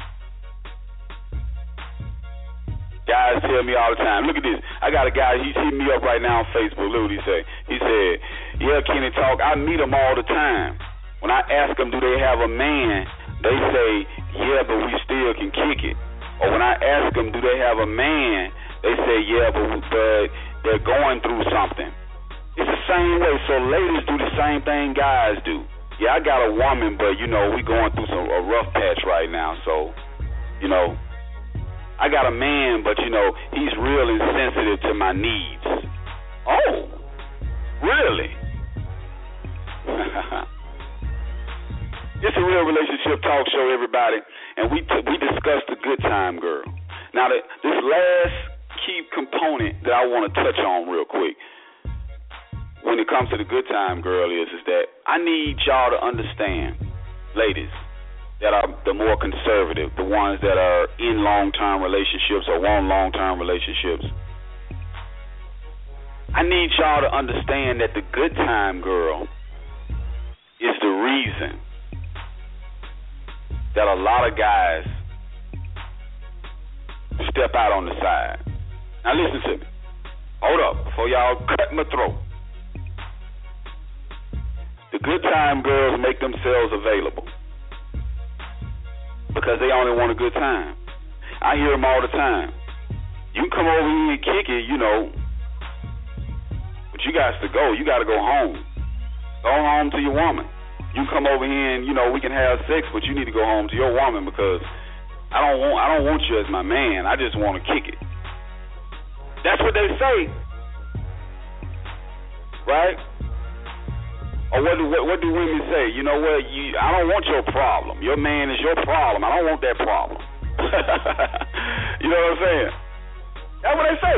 Guys tell me all the time, look at this. I got a guy, he's hitting me up right now on Facebook. Look what he say. He said, yeah, Kenny Talk, I meet them all the time. When I ask them, do they have a man, they say, yeah, but we still can kick it. Or when I ask them, do they have a man, they say, yeah, but, but they're going through something. It's the same way. So ladies do the same thing guys do. Yeah, I got a woman, but, you know, we going through some a rough patch right now. So, you know, I got a man, but, you know, he's real insensitive to my needs. Oh, really? It's a real relationship talk show, everybody, and we t- we discussed the good time girl. Now, the, this last key component that I want to touch on real quick when it comes to the good time girl is, is that I need y'all to understand, ladies, that are the more conservative, the ones that are in long-term relationships or want long-term relationships. I need y'all to understand that the good time girl is the reason that a lot of guys step out on the side. Now listen to me. Hold up before y'all cut my throat. The good time girls make themselves available because they only want a good time. I hear them all the time. You can come over here and kick it, you know, but you got to go. You got to go home. Go home to your woman. You can come over here and, you know, we can have sex, but you need to go home to your woman because I don't want I don't want you as my man. I just want to kick it. That's what they say, right? Or what do what, what do women say? You know what? You, I don't want your problem. Your man is your problem. I don't want that problem. You know what I'm saying? That's what they say.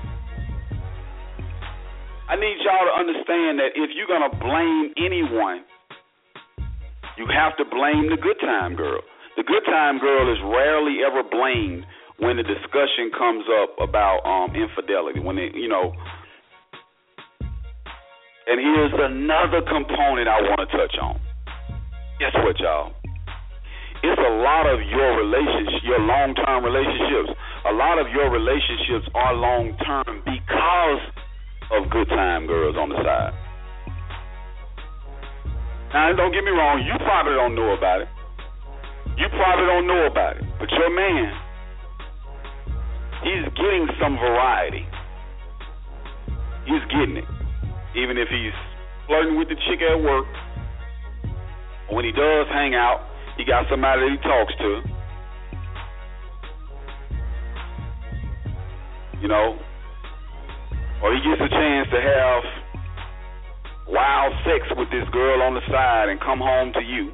I need y'all to understand that if you're gonna blame anyone, you have to blame the good time girl. The good time girl is rarely ever blamed when the discussion comes up about um, infidelity. When it, you know. And here's another component I want to touch on. Guess what, y'all? It's a lot of your relationships, your long-term relationships. A lot of your relationships are long-term because of good time girls on the side. Now, don't get me wrong. You probably don't know about it. You probably don't know about it. But your man, he's getting some variety. He's getting it. Even if he's flirting with the chick at work, or when he does hang out, he got somebody that he talks to. You know, or he gets a chance to have wild sex with this girl on the side and come home to you.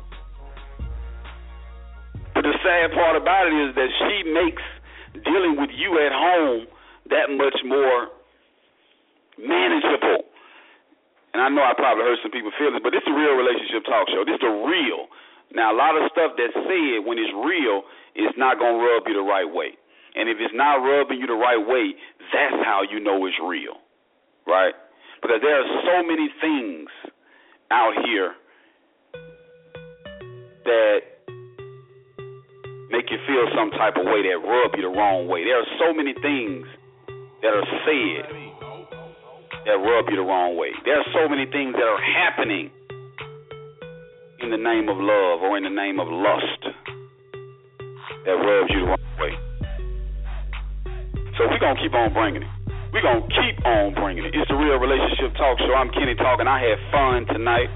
But the sad part about it is that she makes dealing with you at home that much more manageable. And I know I probably hurt some people's feelings, but this is a real relationship talk show. This is the real. Now, a lot of stuff that's said when it's real is not going to rub you the right way. And if it's not rubbing you the right way, that's how you know it's real, right? Because there are so many things out here that make you feel some type of way, that rub you the wrong way. There are so many things that are said that rub you the wrong way. There are so many things that are happening in the name of love or in the name of lust that rubs you the wrong way. So we're going to keep on bringing it. We're going to keep on bringing it. It's the Real Relationship Talk Show. I'm Kenny Talk, and I had fun tonight.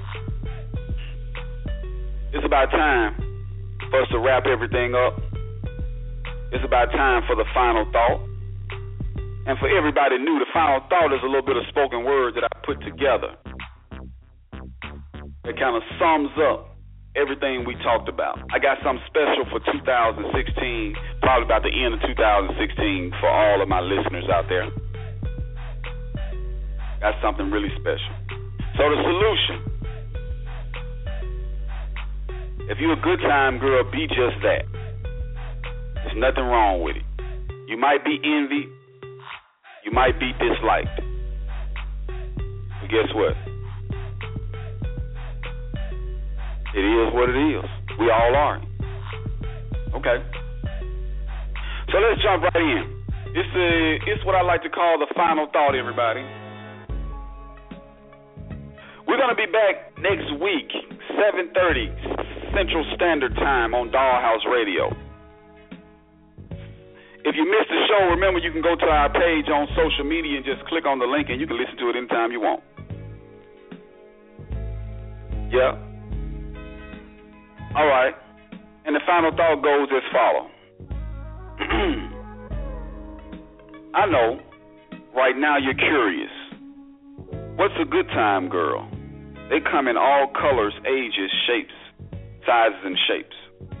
It's about time for us to wrap everything up. It's about time for the final thought. And for everybody new, the final thought is a little bit of spoken word that I put together that kind of sums up everything we talked about. I got something special for two thousand sixteen, probably about the end of two thousand sixteen for all of my listeners out there. Got something really special. So the solution, if you're a good time girl, be just that. There's nothing wrong with it. You might be envied, you might be disliked. But guess what? It is what it is. We all are. Okay. So let's jump right in. It's a, it's what I like to call the final thought, everybody. We're going to be back next week, seven thirty Central Standard Time on Dollhouse Radio. If you missed the show, remember you can go to our page on social media and just click on the link and you can listen to it anytime you want. Yeah. All right. And the final thought goes as follows. I know right now you're curious. What's a good time girl? They come in all colors, ages, shapes, sizes, and shapes.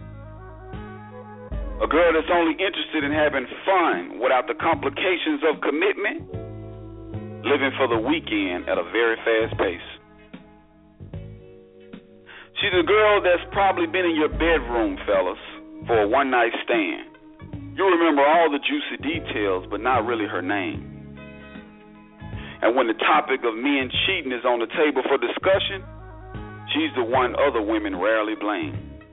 A girl that's only interested in having fun without the complications of commitment, living for the weekend at a very fast pace. She's a girl that's probably been in your bedroom, fellas, for a one-night stand. You remember all the juicy details, but not really her name. And when the topic of men cheating is on the table for discussion, she's the one other women rarely blame.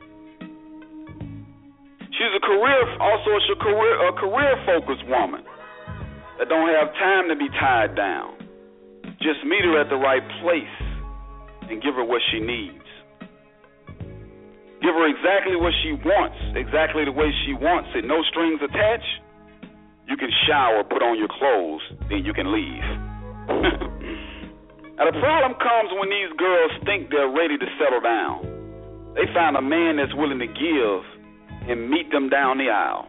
She's a career, also a career, a career-focused woman that don't have time to be tied down. Just meet her at the right place and give her what she needs. Give her exactly what she wants, exactly the way she wants it, no strings attached. You can shower, put on your clothes, then you can leave. Now the problem comes when these girls think they're ready to settle down. They find a man that's willing to give and meet them down the aisle,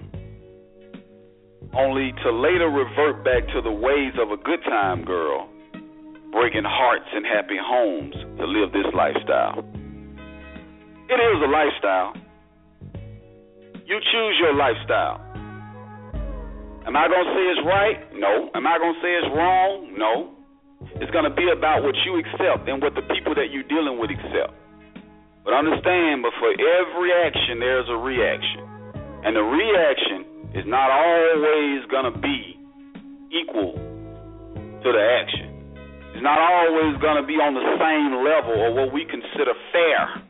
only to later revert back to the ways of a good time girl, breaking hearts and happy homes to live this lifestyle. It is a lifestyle. You choose your lifestyle. Am I going to say it's right? No. Am I going to say it's wrong? No. It's going to be about what you accept and what the people that you're dealing with accept. But understand, but for every action, there's a reaction. And the reaction is not always going to be equal to the action. It's not always going to be on the same level or what we consider fair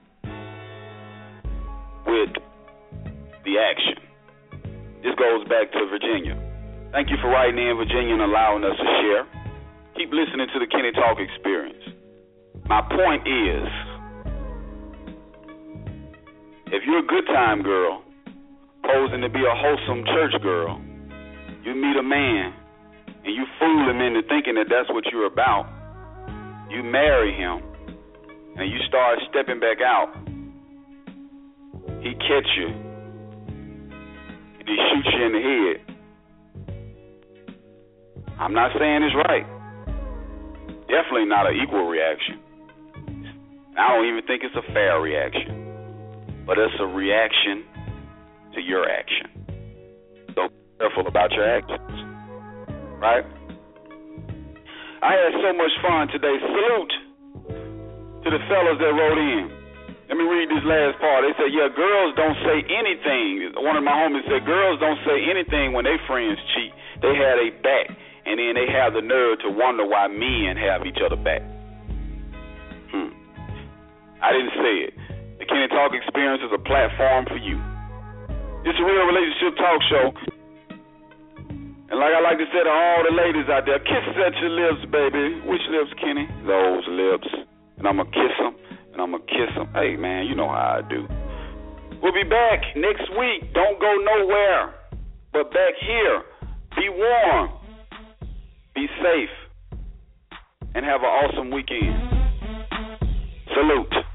with the action. This goes back to Virginia. Thank you for writing in, Virginia, and allowing us to share. Keep listening to the Kenny Talk Experience. My point is, if you're a good time girl, posing to be a wholesome church girl, you meet a man and you fool him into thinking that that's what you're about. You marry him and you start stepping back out. He catch you and he shoots you in the head. I'm not saying it's right. Definitely not an equal reaction. I don't even think it's a fair reaction. But it's a reaction to your action. So be careful about your actions. Right? I had so much fun today. Salute to the fellas that wrote in. Let me read this last part. They said, yeah, girls don't say anything. One of my homies said, girls don't say anything when their friends cheat. They had a back, and then they have the nerve to wonder why men have each other back. Hmm. I didn't say it. The Kenny Talk Experience is a platform for you. It's a real relationship talk show. And like I like to say to all the ladies out there, kisses at your lips, baby. Which lips, Kenny? Those lips. And I'm going to kiss them. And I'm going to kiss them. Hey, man, you know how I do. We'll be back next week. Don't go nowhere. But back here, be warm, be safe, and have an awesome weekend. Salute.